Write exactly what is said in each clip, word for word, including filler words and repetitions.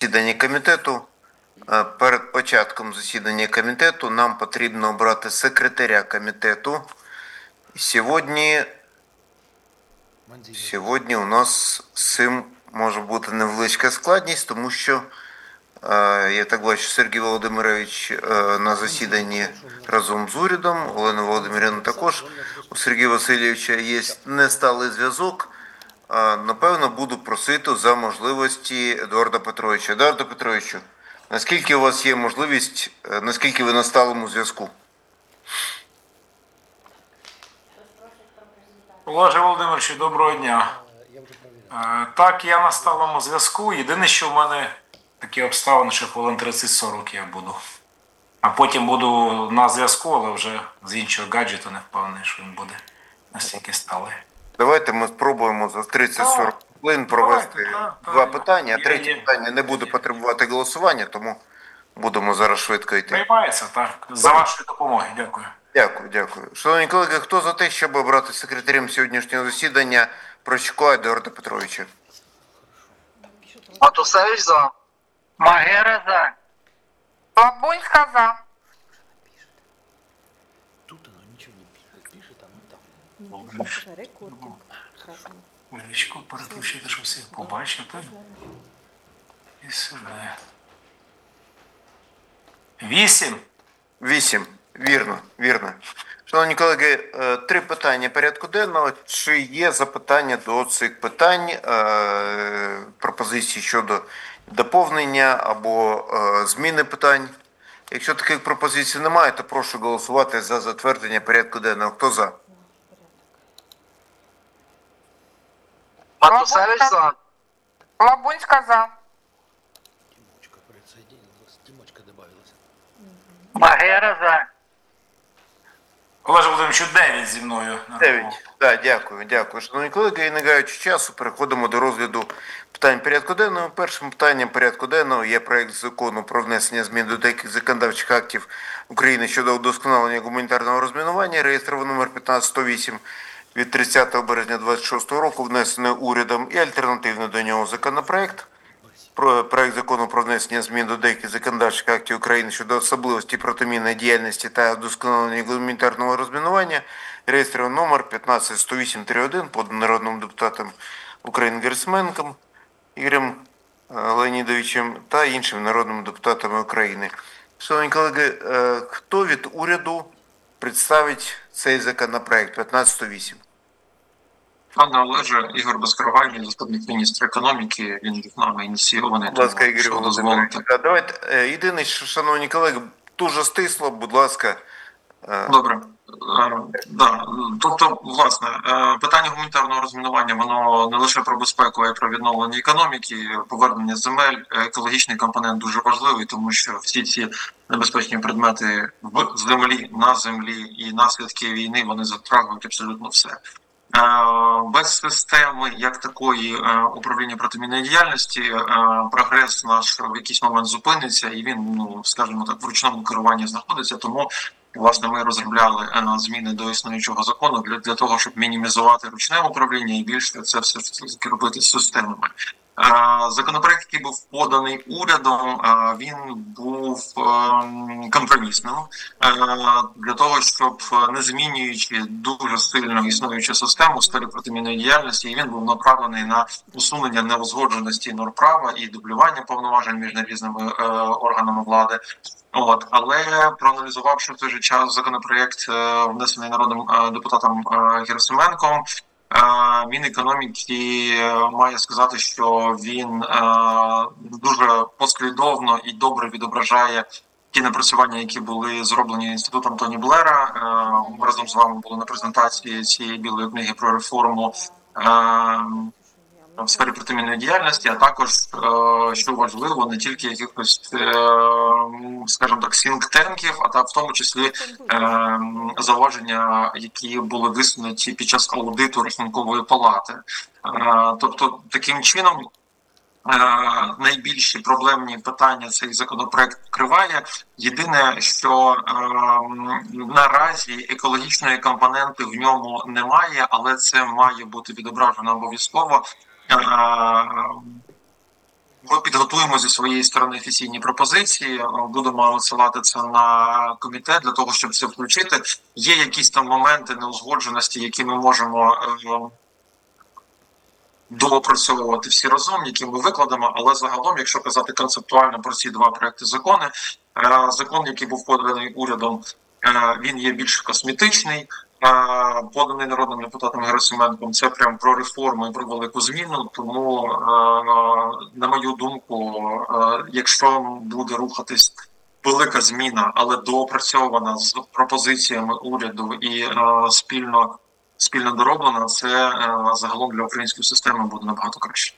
засідання комітету. Перед початком засідання комітету нам потрібно обрати секретаря комітету. Сьогодні, сьогодні у нас з цим може бути невеличка складність, тому що, я так бачу, Сергій Володимирович на засіданні разом з урядом, Олена Володимирівна також. У Сергія Васильовича є несталий зв'язок. Напевно, буду просити за можливості Едуарда Петровича. Едуарда Петровичу, наскільки у вас є можливість, наскільки ви на сталому зв'язку? Олеже Володимировичу, доброго дня. Так, я на сталому зв'язку. Єдине, що в мене такі обставини, що хвилин тридцять-сорок я буду. А потім буду на зв'язку, але вже з іншого гаджету не впевнений, що він буде настільки сталий. Давайте ми спробуємо за тридцять-сорок хвилин провести Давайте, два так, питання. є, Третє є. питання не буде потребувати голосування, тому будемо зараз швидко йти. Приймається, так. За вашою допомогою. Дякую. Дякую, дякую. Шановні колеги, хто за те, щоб обрати секретарем сьогоднішнього засідання Прощука Едуарда Петровича? Матусевич за. Магера за. Лабунська за. Тут оно ничего не пишет, пишет оно там. Рекординг. Красный. Величко переключити, щоб всіх побачити. І сюди. Вісім. Вісім. Вірно, вірно. Шановні колеги, три питання порядку денного. Чи є запитання до цих питань, пропозиції щодо доповнення або зміни питань? Якщо таких пропозицій немає, то прошу голосувати за затвердження порядку денного. Хто за? Матусевич за. Лабунська за. Тимочка присоединилась. Тимочка добавилась. Магера за. Олеже Володимировичу, дев'ять зі мною. Дев'ять. Так, дякую, дякую. Шановні колеги, і не гаючи часу, переходимо до розгляду питань порядку денного. Першим питанням порядку денного є проект закону про внесення змін до деяких законодавчих актів України щодо удосконалення гуманітарного розмінування, реєстрований номер п'ятнадцять сто вісім від тридцятого березня двадцять шостого року, внесений урядом, і альтернативний до нього законопроект. Про проект закону про внесення змін до деяких законодавчих актів України щодо особливості протимінної діяльності та удосконалення гуманітарного розмінування, реєстраційний номер п'ятнадцять сто вісім один, поданий народним депутатом України Герасименком Ігорем Леонідовичем та іншими народними депутатами України. Шановні колеги, хто від уряду представить цей законопроект п'ятнадцять сто вісім? Пане Олеже, Ігор Безкровайний, заступник міністра економіки, він від нами ініційований. Будь ласка, Ігор Володимирович. Давайте, єдине, що, шановні колеги, дуже стисло, будь ласка. Добре. Да. Тобто, власне, питання гуманітарного розмінування, воно не лише про безпеку, а й про відновлення економіки, повернення земель. Екологічний компонент дуже важливий, тому що всі ці небезпечні предмети в землі, на землі і наслідки війни, вони затрагують абсолютно все. Без системи як такої управління протимінної діяльності прогрес наш в якийсь момент зупиниться, і він, ну, скажімо так, в ручному керуванні знаходиться. Тому, власне, ми розробляли зміни до існуючого закону для, для того, щоб мінімізувати ручне управління і більше це все робити з системами. Законопроект, який був поданий урядом, він був компромісним для того, щоб, не змінюючи дуже сильно існуючу систему у сфері протимінної діяльності, і він був направлений на усунення неузгодженості норм права і дублювання повноважень між різними органами влади. От, але проаналізувавши в той же час законопроект, внесений народним депутатом Герасименком, Мінекономіки має сказати, що він дуже послідовно і добре відображає ті напрацювання, які були зроблені інститутом Тоні Блера. Ми разом з вами були на презентації цієї білої книги про реформу в сфері протимінної діяльності, а також, що важливо, не тільки якихось, скажімо так, сінк-тенків, а та в тому числі зауваження, які були висунуті під час аудиту Рахункової палати. Тобто, таким чином, найбільші проблемні питання цей законопроект вкриває. Єдине, що е, наразі екологічної компоненти в ньому немає, але це має бути відображено обов'язково е, підготуємо зі своєї сторони офіційні пропозиції, будемо висилати це на комітет для того, щоб це включити. Є якісь там моменти неузгодженості, які ми можемо доопрацьовувати всі разом, які ми викладемо, але загалом, якщо казати концептуально про ці два проекти закони, закон, який був поданий урядом, він є більш косметичний, поданий народним депутатом Герасименком, це прямо про реформу і про велику зміну, тому, на мою думку, якщо буде рухатись велика зміна, але доопрацьована з пропозиціями уряду і спільно спільно дороблена, це загалом для української системи буде набагато краще.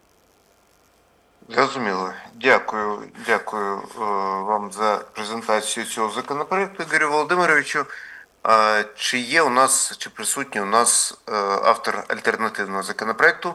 Зрозуміло. Дякую. Дякую вам за презентацію цього законопроекту, Ігорю Володимировичу. Чи є у нас, чи присутній у нас автор альтернативного законопроекту?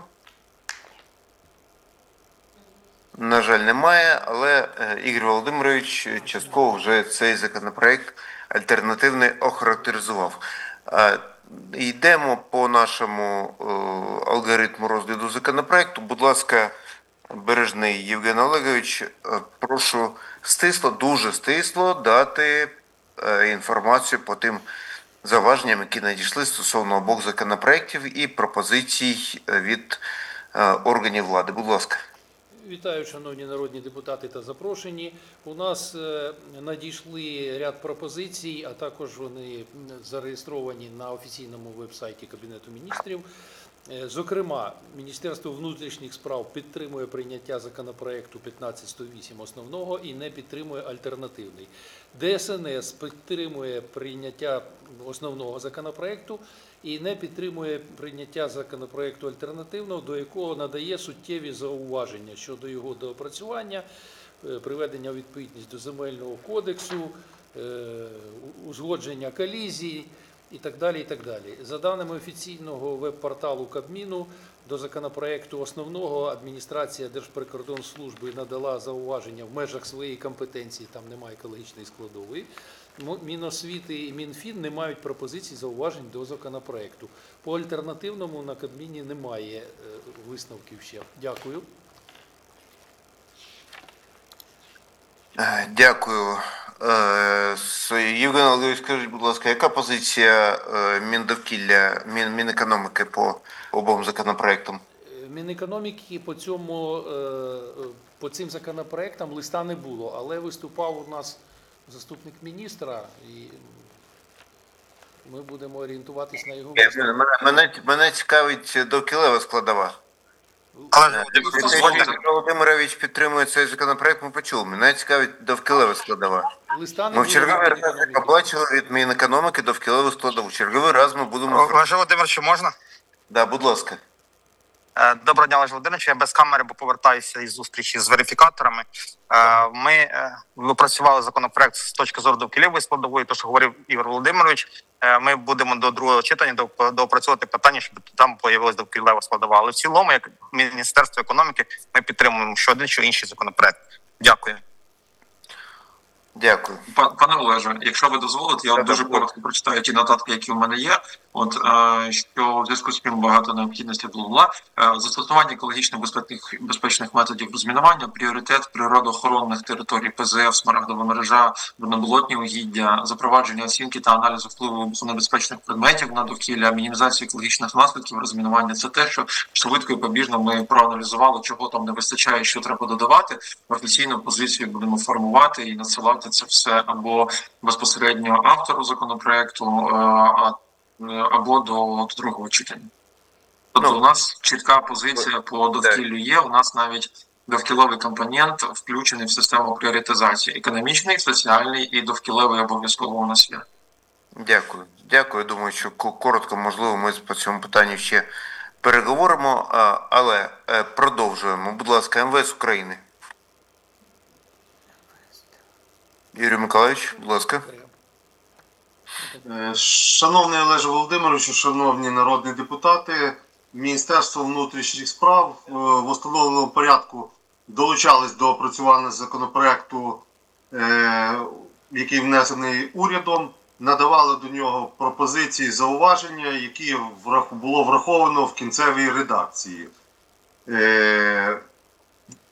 На жаль, немає, але Ігор Володимирович частково вже цей законопроект альтернативний охарактеризував. Йдемо по нашому алгоритму розгляду законопроекту. Будь ласка, Бережний Євген Олегович, прошу стисло, дуже стисло дати інформацію по тим зауваженням, які надійшли стосовно обох законопроєктів і пропозицій від органів влади. Будь ласка. Вітаю, шановні народні депутати та запрошені. У нас надійшли ряд пропозицій, а також вони зареєстровані на офіційному веб-сайті Кабінету міністрів. Зокрема, Міністерство внутрішніх справ підтримує прийняття законопроекту п'ятнадцять сто вісім основного і не підтримує альтернативний. Де ес ен ес підтримує прийняття основного законопроекту і не підтримує прийняття законопроекту альтернативного, до якого надає суттєві зауваження щодо його доопрацювання, приведення у відповідність до Земельного кодексу, узгодження колізій і так далі, і так далі. За даними офіційного веб-порталу Кабміну, до законопроекту основного адміністрація Держприкордонслужби надала зауваження в межах своєї компетенції, там немає екологічної складової. Міносвіти і Мінфін не мають пропозицій зауважень до законопроекту. По альтернативному на Кабміні немає висновків ще. Дякую. Дякую. Євген Олегович, скажіть, будь ласка, яка позиція Міндовкілля, Мінекономіки по обом законопроектам? Мінекономіки по цьому, по цим законопроектам листа не було, але виступав у нас заступник міністра, і ми будемо орієнтуватись на його виступ. Мене, мене цікавить довкілева складова. Ігор Володимирович підтримує цей законопроект, ми почули. Мене цікавить довкілева складова. Ми в черговий раз оплачували від Мінекономіки довкілеву складову. В черговий раз ми будемо... Олеже Володимировичу, можна? Да, будь ласка. Доброго дня, Олеже Володимировичу. Я без камери, бо повертаюся із зустрічі з верифікаторами. Ми випрацювали законопроект з точки зору довкіллєвої складової, то, що говорив Ігор Володимирович. Ми будемо до другого читання доопрацьовувати питання, щоб там появилась довкіллєва складова. Але в цілому, як Міністерство економіки, ми підтримуємо що один, що інший законопроект. Дякую. Дякую. Пане Олеже, якщо ви дозволите, я дуже коротко прочитаю ті нотатки, які в мене є. От що в зв'язку з цим багато необхідності була застосування екологічно безпечних безпечних методів розмінування, пріоритет природоохоронних територій Пе Зе Еф, смарагдова мережа, водноболотні угіддя, запровадження оцінки та аналізу впливу вибухонебезпечних предметів на довкілля, мінімізація екологічних наслідків розмінування. Це те, що швидко і побіжно ми проаналізували, чого там не вистачає, що треба додавати. Офіційну позицію будемо формувати і надсилати це все або безпосередньо автору законопроекту, або до, до другого читання. Тобто ну, у нас чітка позиція по довкіллю є, у нас навіть довкіловий компонент включений в систему пріоритизації. Економічний, соціальний і довкіловий обов'язково у нас є. Дякую. Дякую. Думаю, що коротко, можливо, ми по цьому питанню ще переговоримо, але продовжуємо. Будь ласка, Ем Ве Ес України. Юрій Миколаївич, будь ласка. Шановний Олеже Володимировичу, шановні народні депутати, Міністерство внутрішніх справ в установленому порядку долучались до опрацювання законопроекту, який внесений урядом, надавали до нього пропозиції, зауваження, які було враховано в кінцевій редакції.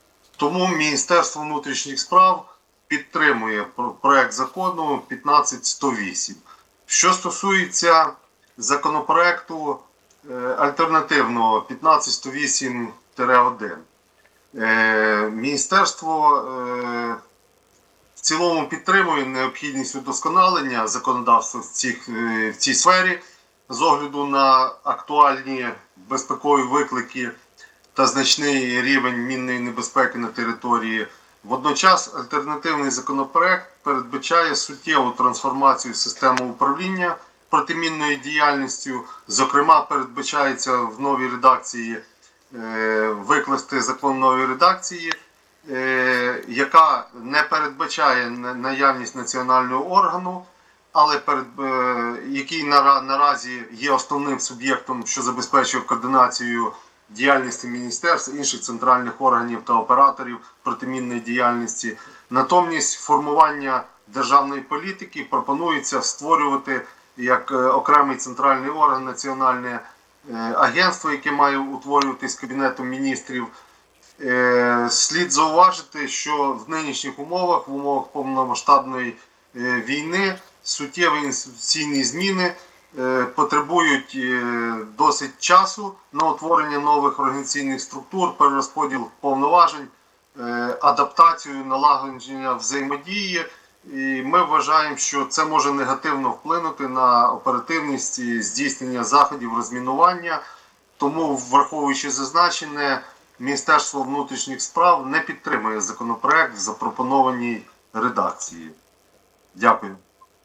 Тому Міністерство внутрішніх справ підтримує проект закону п'ятнадцять сто вісім. Що стосується законопроекту альтернативного п'ятнадцять сто вісім один, міністерство в цілому підтримує необхідність удосконалення законодавства в, цих, в цій сфері з огляду на актуальні безпекові виклики та значний рівень мінної небезпеки на території. Водночас альтернативний законопроект передбачає суттєву трансформацію системи управління протимінною діяльністю. Зокрема, передбачається в новій редакції е, викласти закон нової редакції, е, яка не передбачає наявність національного органу, але перед, е, який нара, наразі є основним суб'єктом, що забезпечує координацію діяльності міністерств, інших центральних органів та операторів протимінної діяльності. Натомість формування державної політики пропонується створювати як окремий центральний орган, національне агентство, яке має утворюватись Кабінетом міністрів. Слід зауважити, що в нинішніх умовах, в умовах повномасштабної війни, суттєві інституційні зміни потребують досить часу на утворення нових організаційних структур, перерозподіл повноважень, адаптацію, налагодження взаємодії. І ми вважаємо, що це може негативно вплинути на оперативність і здійснення заходів розмінування. Тому, враховуючи зазначене, Міністерство внутрішніх справ не підтримує законопроект в запропонованій редакції. Дякую.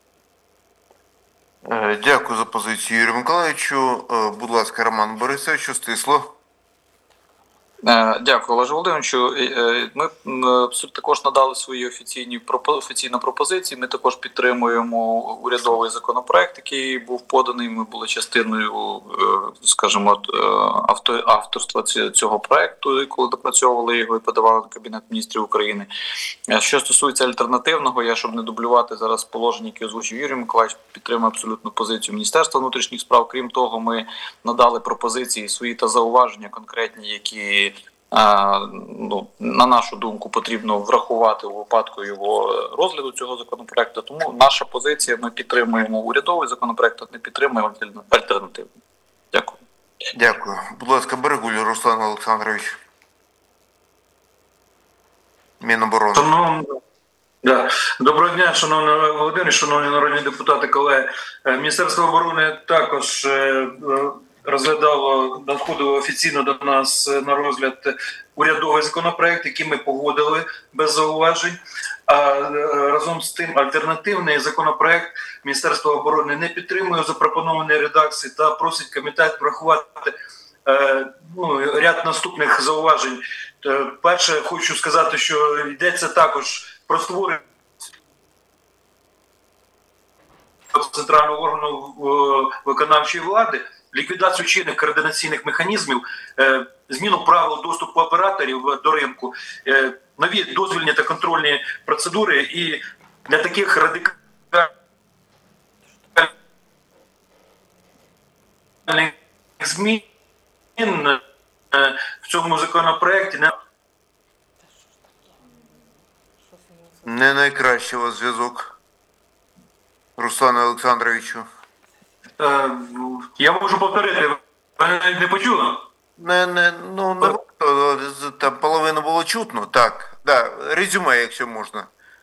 Дякую за позицію, Юрію Миколаївичу. Будь ласка, Роман Борисовичу, стисло. Дякую, Олеже Володимировичу. Ми також надали свої офіційні офіційні пропозиції. Ми також підтримуємо урядовий законопроект, який був поданий. Ми були частиною, скажімо, авторства цього проекту, коли допрацьовували його і подавали на Кабінет міністрів України. Що стосується альтернативного, я, щоб не дублювати зараз положення, які озвучив Юрій Миколаївич, підтримую абсолютно позицію Міністерства внутрішніх справ. Крім того, ми надали пропозиції свої та зауваження конкретні, які А, ну, на нашу думку, потрібно врахувати у випадку його розгляду цього законопроекту. Тому наша позиція, ми підтримуємо урядовий законопроект, а не підтримуємо альтернативний. Дякую. Дякую. Будь ласка, Берегуль Руслан Олександрович. Міноборони. Шановні, да. Доброго дня, шановний Володимир, шановні народні депутати, колеги. Міністерство оборони також розглядало, надходило офіційно до нас на розгляд урядовий законопроект, який ми погодили без зауважень. А разом з тим альтернативний законопроект Міністерство оборони не підтримує запропонованої редакції та просить комітет врахувати е, ну, ряд наступних зауважень. Перше, хочу сказати, що йдеться також про створення центрального органу виконавчої влади, ліквідацію чинних координаційних механізмів, зміну правил доступу операторів до ринку, нові дозвільні та контрольні процедури і для таких радикальних змін в цьому законопроекті не Не найкращий у вас зв'язок, Руслане Олександровичу. Е, я можу повторити, ви не почули? Не, не, ну, не, там половину було чутно, так. Да, резюме, якщо можна.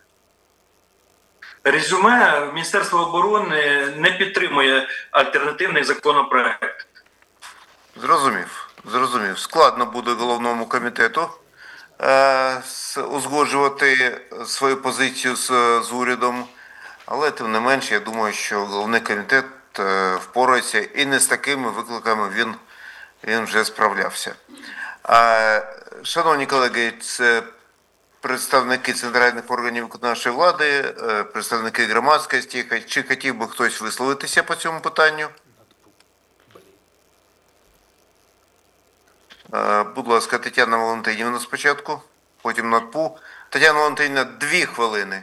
Резюме: Міністерство оборони не підтримує альтернативний законопроект. Зрозумів, зрозумів. Складно буде головному комітету е, узгоджувати свою позицію з, з урядом, але тим не менше, я думаю, що головний комітет е, впорається і не з такими викликами він, він вже справлявся. Е, шановні колеги, це представники центральних органів виконавчої влади, е, представники громадськості. Чи хотів би хтось висловитися по цьому питанню? Будь ласка, Тетяна Валентинівна спочатку, потім НАДПУ. Тетяна Валентинівна, дві хвилини.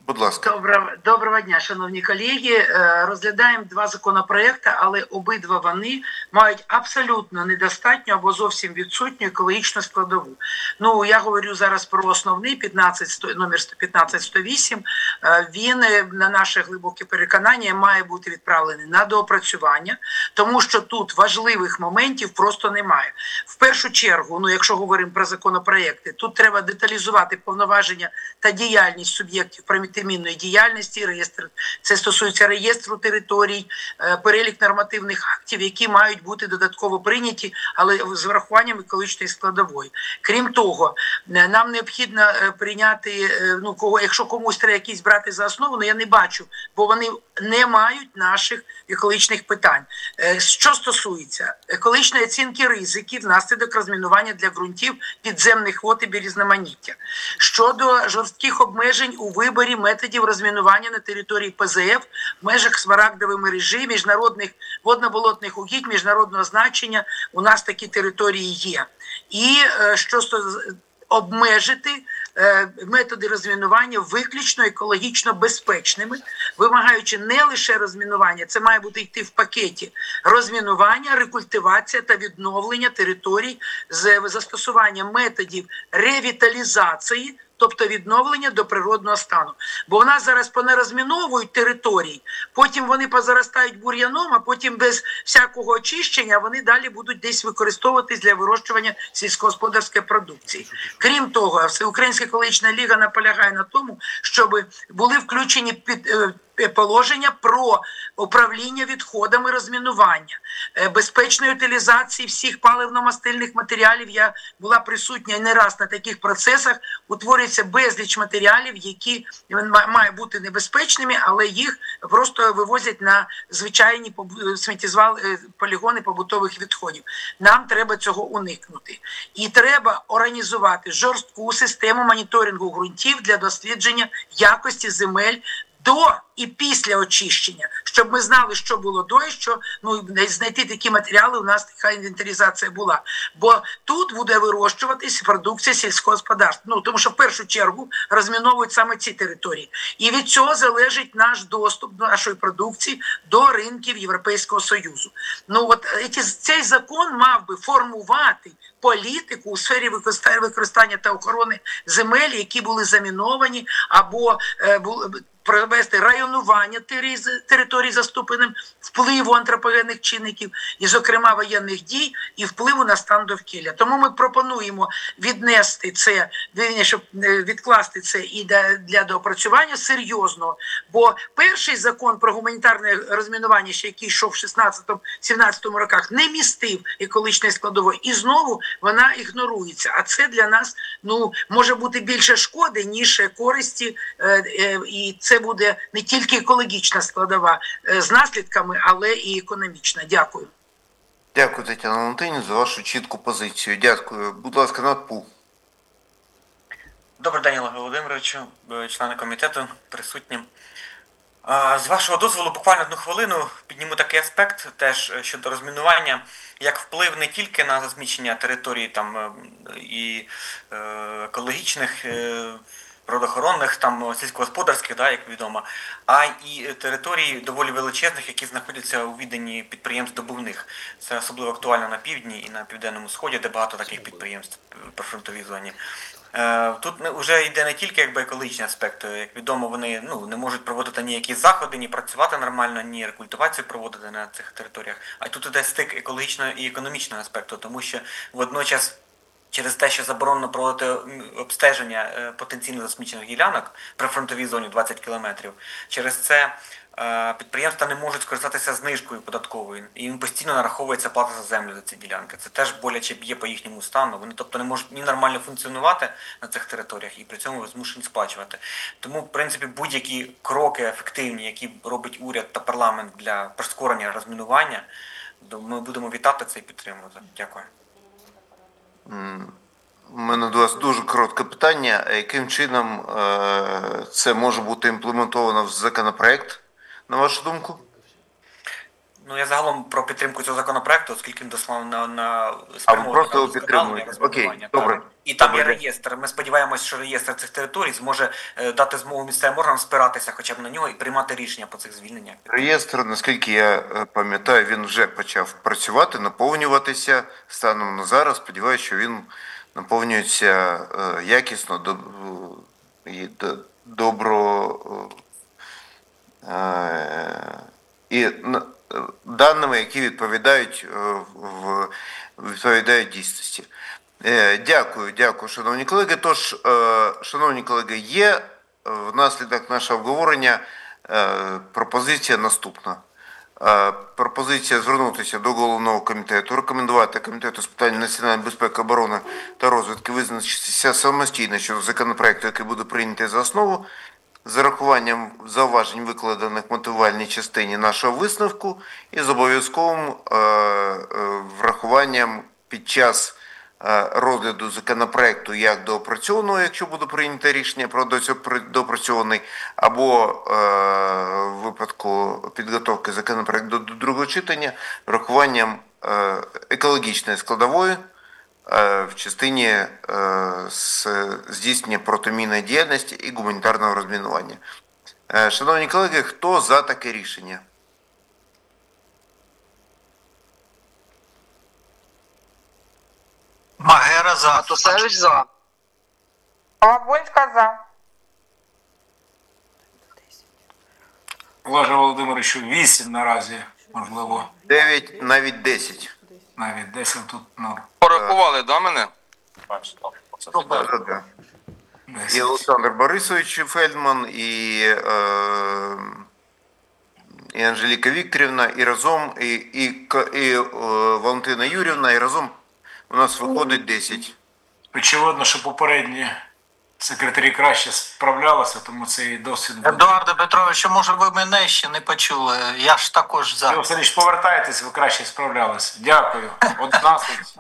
Будь ласка. Доброго, доброго дня, шановні колеги. Розглядаємо два законопроекти, але обидва вони мають абсолютно недостатню або зовсім відсутню екологічну складову. Ну, я говорю зараз про основний п'ятнадцять, номер п'ятнадцять сто вісім. Він, на наше глибоке переконання, має бути відправлений на доопрацювання, тому що тут важливих моментів просто немає. В першу чергу, ну, якщо говоримо про законопроекти, тут треба деталізувати повноваження та діяльність суб'єктів примітивної діяльності, реєстр, це стосується реєстру територій, перелік нормативних актів, які мають бути додатково прийняті, але з врахуванням екологічної складової. Крім того, нам необхідно прийняти, ну, кого, якщо комусь треба якісь брати за основу, ну я не бачу, бо вони не мають наших екологічних питань. Що стосується екологічної оцінки ризиків внаслідок розмінування для ґрунтів, підземних вод і біорізноманіття. Щодо жорстких обмежень у виборі методів розмінування на території Пе Зе Еф в межах смарагдової мережі, міжнародних водно-болотних угідь міжнародного значення, у нас такі території є. І що стосується обмежити методи розмінування виключно екологічно безпечними, вимагаючи не лише розмінування, це має бути йти в пакеті розмінування, рекультивація та відновлення територій з застосуванням методів ревіталізації, тобто відновлення до природного стану. Бо в нас зараз понерозміновують території, потім вони позаростають бур'яном, а потім без всякого очищення вони далі будуть десь використовуватись для вирощування сільськогосподарської продукції. Крім того, Всеукраїнська екологічна ліга наполягає на тому, щоб були включені під положення про управління відходами розмінування, безпечної утилізації всіх паливно-мастильних матеріалів. Я була присутня не раз на таких процесах. Утворюється безліч матеріалів, які мають бути небезпечними, але їх просто вивозять на звичайні сміттєзвали, полігони побутових відходів. Нам треба цього уникнути. І треба організувати жорстку систему моніторингу ґрунтів для дослідження якості земель до і після очищення, щоб ми знали, що було до і що, ну, знайти такі матеріали, у нас така інвентаризація була. Бо тут буде вирощуватись продукція сільського господарства. Ну, тому що в першу чергу розміновують саме ці території. І від цього залежить наш доступ до нашої продукції до ринків Європейського Союзу. Ну, от цей закон мав би формувати політику у сфері використання та охорони земель, які були заміновані або е, були провести районування територій за ступенем впливу антропогенних чинників, і, зокрема, воєнних дій і впливу на стан довкілля. Тому ми пропонуємо віднести це, щоб відкласти це і для доопрацювання серйозного. Бо перший закон про гуманітарне розмінування, ще який йшов в шістнадцятому-сімнадцятому роках, не містив екологічної складової. І знову вона ігнорується. А це для нас, ну, може бути більше шкоди, ніж користі, і це Це буде не тільки екологічна складова з наслідками, але і економічна. Дякую. Дякую, Тетяна Валентинівна, за вашу чітку позицію. Дякую. Будь ласка, Надпу. Добрий день, Олег Володимировичу, члени комітету, присутні. З вашого дозволу, буквально одну хвилину підніму такий аспект теж щодо розмінування, як вплив не тільки на розміщення територій там і екологічних, природоохоронних, там сільськогосподарських, да, як відомо, а і територій доволі величезних, які знаходяться у відданні підприємств добувних. Це особливо актуально на півдні і на південному сході, де багато таких підприємств в прифронтовій зоні. Тут вже йде не тільки якби екологічний аспект, як відомо, вони ну, не можуть проводити ніякі заходи, ні працювати нормально, ні рекультивацію проводити на цих територіях. А тут іде стик екологічного і економічного аспекту, тому що водночас через те, що заборонено проводити обстеження потенційно засмічених ділянок при фронтовій зоні двадцять кілометрів, через це підприємства не можуть скористатися знижкою податковою, і їм постійно нараховується плата за землю за ці ділянки. Це теж боляче б'є по їхньому стану. Вони, тобто, не можуть ні нормально функціонувати на цих територіях і при цьому змушені сплачувати. Тому, в принципі, будь-які кроки ефективні, які робить уряд та парламент для прискорення розмінування, ми будемо вітати це і підтримувати. Дякую. У мене до вас дуже коротке питання. Яким чином це може бути імплементовано в законопроект, на вашу думку? Ну, я загалом про підтримку цього законопроекту, оскільки він дослав на, на А ви просто його підтримуєте? Окей, добре. І там Добре. є реєстр. Ми сподіваємося, що реєстр цих територій зможе е, дати змогу місцевим органам спиратися хоча б на нього і приймати рішення по цих звільненнях. Реєстр, наскільки я е, пам'ятаю, він вже почав працювати, наповнюватися. Станом на зараз, сподіваюся, що він наповнюється е, якісно, до, і до, добро е, і на, даними, які відповідають, е, в, відповідають дійсності. Е, дякую, дякую, шановні колеги. Тож, е, шановні колеги, є внаслідок нашого обговорення е, пропозиція наступна. Е, пропозиція звернутися до головного комітету, рекомендувати комітету з питань національної безпеки, оборони та розвідки визначитися самостійно щодо законопроекту, який буде прийнятий за основу, з урахуванням зауважень, викладених в мотивувальній частині нашого висновку, і з обов'язковим е, е, врахуванням під час е, розгляду законопроекту як доопрацьованого, якщо буде прийнято рішення про доопрацьований, або е, в випадку підготовки законопроекту до другого читання, врахуванням е, екологічної складової в частині здійснення протимінної діяльності і гуманітарного розмінування. Шановні колеги, хто за таке рішення? Магера за. Матусевич за. Лабунська за. Олеже Володимировичу, вісім наразі, можливо. дев'ять, навіть десять. Навіть десять тут, ну. Порахували, да, мене? І Олександр Борисович Фельдман, і, е, і Анжеліка Вікторівна, і разом, і, і, і е, Валентина Юрівна, і разом у нас виходить десять. Очевидно, що попередні секретарі краще справлялися, тому цей досвід буде. Едуарде Петровичу, може ви мене ще не почули? Я ж також за. Ви все річ повертаєтесь, ви краще справлялися. Дякую. одинадцять.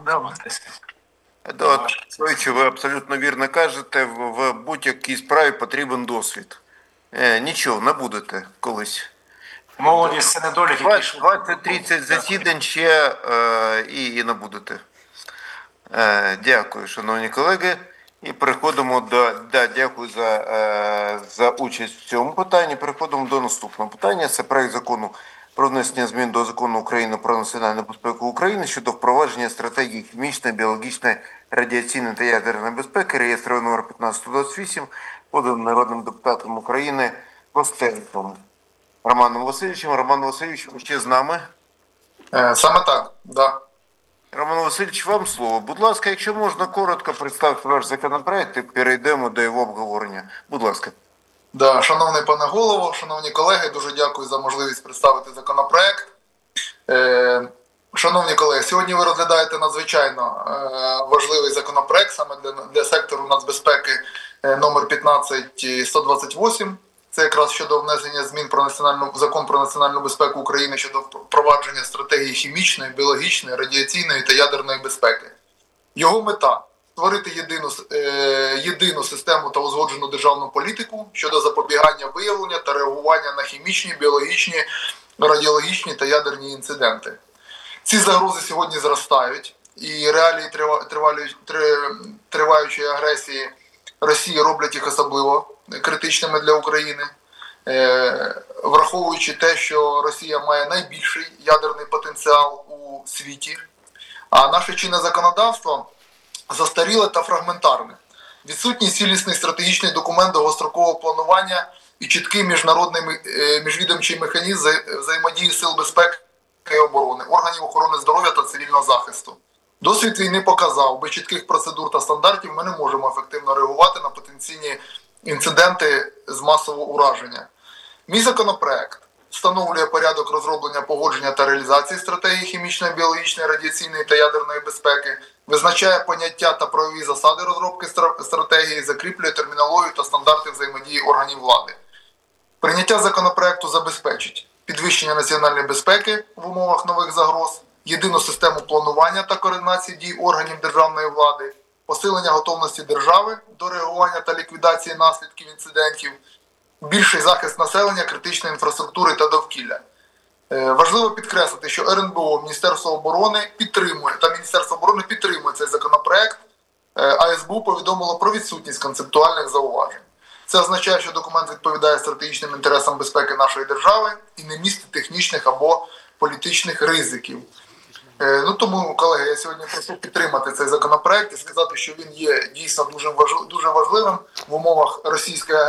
Едуард Петрович, ви абсолютно вірно кажете, в, в будь-якій справі потрібен досвід. Е, нічого, не будете колись. Молодість – це недолік, який двадцять-тридцять засідань ще е, і, і не будете. Е, дякую, шановні колеги. І переходимо до, да, дякую за, е, за участь в цьому питанні. Переходимо до наступного питання. Це проект закону про внесення змін до Закону України про національну безпеку України щодо впровадження стратегії хімічної, біологічної, радіаційної та ядерної безпеки, реєстровий номер п'ятнадцять двадцять вісім, поданий народним депутатом України Костенком Романом Васильовичем. Роман Васильович, ви ще з нами? Е, саме так, да. Роман Васильович, вам слово. Будь ласка, якщо можна, коротко представте ваш законопроект і перейдемо до його обговорення. Будь ласка. Да, шановний пане голово, шановні колеги, дуже дякую за можливість представити законопроект. Е, шановні колеги, сьогодні ви розглядаєте надзвичайно е, важливий законопроект саме для, для сектору нацбезпеки е, номер п'ятнадцять сто двадцять вісім. Це якраз щодо внесення змін про національну закон про національну безпеку України щодо впровадження стратегії хімічної, біологічної, радіаційної та ядерної безпеки. Його мета – створити єдину, е, єдину систему та узгоджену державну політику щодо запобігання виявлення та реагування на хімічні, біологічні, радіологічні та ядерні інциденти. Ці загрози сьогодні зростають, і реалії тривалої, триваючої агресії Росії роблять їх особливо критичними для України, враховуючи те, що Росія має найбільший ядерний потенціал у світі, а наше чинне законодавство застаріле та фрагментарне. Відсутній цілісний стратегічний документ довгострокового планування і чіткий міжнародний міжвідомчий механізм взаємодії сил безпеки і оборони, органів охорони здоров'я та цивільного захисту. Досвід війни показав, без чітких процедур та стандартів ми не можемо ефективно реагувати на потенційні інциденти з масового ураження. Мій законопроект встановлює порядок розроблення, погодження та реалізації стратегії хімічної, біологічної, радіаційної та ядерної безпеки, визначає поняття та правові засади розробки стратегії, закріплює термінологію та стандарти взаємодії органів влади. Прийняття законопроекту забезпечить підвищення національної безпеки в умовах нових загроз, єдину систему планування та координації дій органів державної влади, посилення готовності держави до реагування та ліквідації наслідків інцидентів, більший захист населення, критичної інфраструктури та довкілля. Важливо підкреслити, що ер ен бе о, Міністерство оборони підтримує, та Міністерство оборони підтримує цей законопроект, а ес бе у повідомило про відсутність концептуальних зауважень. Це означає, що документ відповідає стратегічним інтересам безпеки нашої держави і не містить технічних або політичних ризиків. Ну тому, колеги, я сьогодні прошу підтримати цей законопроект і сказати, що він є дійсно дуже важливим в умовах російської